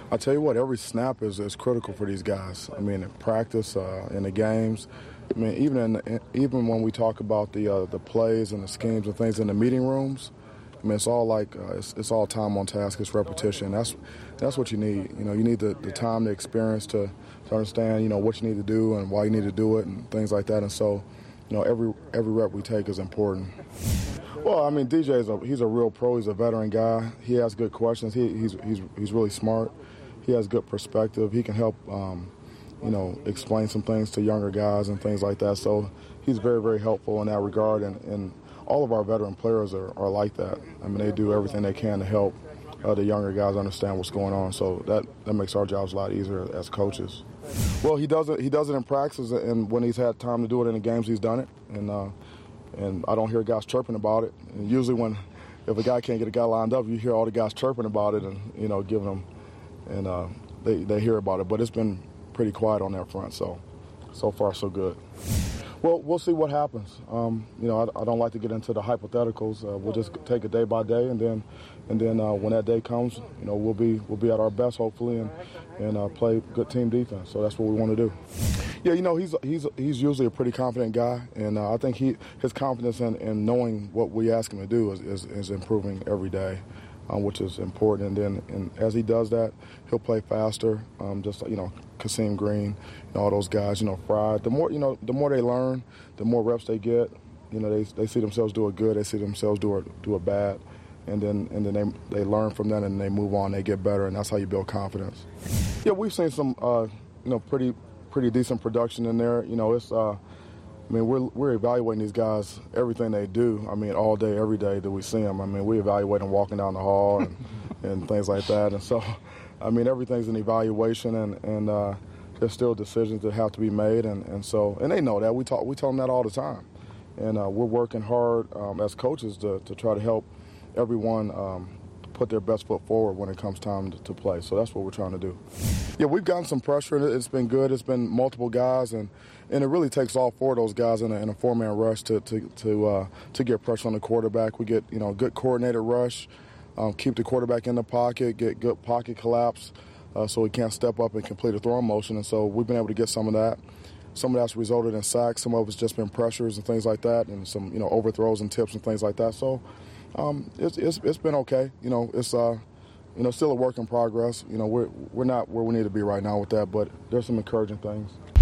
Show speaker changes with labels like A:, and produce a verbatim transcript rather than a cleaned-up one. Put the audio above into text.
A: I tell you what, every snap is, is critical for these guys. I mean, in practice, uh, in the games. I mean, even in, in even when we talk about the uh, the plays and the schemes and things in the meeting rooms, I mean, it's all like uh, it's, it's all time on task. It's repetition. That's that's what you need. You know, you need the, the time, the experience to, to understand, you know, what you need to do and why you need to do it and things like that. And so, you know, every every rep we take is important. Well, I mean, D J is a he's a real pro. He's a veteran guy. He has good questions. He, he's he's he's really smart. He has good perspective. He can help, um, you know, explain some things to younger guys and things like that. So he's very, very helpful in that regard. And, and all of our veteran players are, are like that. I mean, they do everything they can to help uh, the younger guys understand what's going on. So that, that makes our jobs a lot easier as coaches. Well, he does it. He does it in practice, and when he's had time to do it in the games, he's done it. And uh, and I don't hear guys chirping about it. And usually, when if a guy can't get a guy lined up, you hear all the guys chirping about it and you know giving them. And uh, they, they hear about it, but it's been pretty quiet on that front, so so far so good. Well, we'll see what happens. Um, you know, I, I don't like to get into the hypotheticals. Uh, we'll just take it day by day, and then and then uh, when that day comes, you know, we'll be we'll be at our best hopefully, and and uh, play good team defense. So that's what we want to do. Yeah, you know, he's he's he's usually a pretty confident guy, and uh, I think he his confidence in, in knowing what we ask him to do is is, is improving every day. Um, which is important, and then and as he does that, he'll play faster. Um, just you know, Kasim Green, and all those guys. You know, Fry. The more you know, the more they learn, the more reps they get. You know, they they see themselves do it good. They see themselves do it do it bad, and then and then they they learn from that and they move on. They get better, and that's how you build confidence. Yeah, we've seen some uh, you know pretty pretty decent production in there. You know, it's. Uh, I mean, we're we're evaluating these guys, everything they do. I mean, all day, every day that we see them. I mean, we evaluate them walking down the hall and, and things like that. And so, I mean, everything's an evaluation, and and uh, there's still decisions that have to be made. And, and so, and they know that. We talk, we tell them that all the time. And uh, we're working hard um, as coaches to to try to help everyone um, put their best foot forward when it comes time to, to play. So that's what we're trying to do. Yeah, we've gotten some pressure, and it's been good. It's been multiple guys, and, and it really takes all four of those guys in a, in a four-man rush to to to, uh, to get pressure on the quarterback. We get you know a good coordinated rush, um, keep the quarterback in the pocket, get good pocket collapse, uh, so he can't step up and complete a throwing motion. And so we've been able to get some of that. Some of that's resulted in sacks. Some of it's just been pressures and things like that, and some you know overthrows and tips and things like that. So um, it's, it's it's been okay. You know, it's. Uh, You know, still a work in progress. You know, we're we're not where we need to be right now with that, but there's some encouraging things.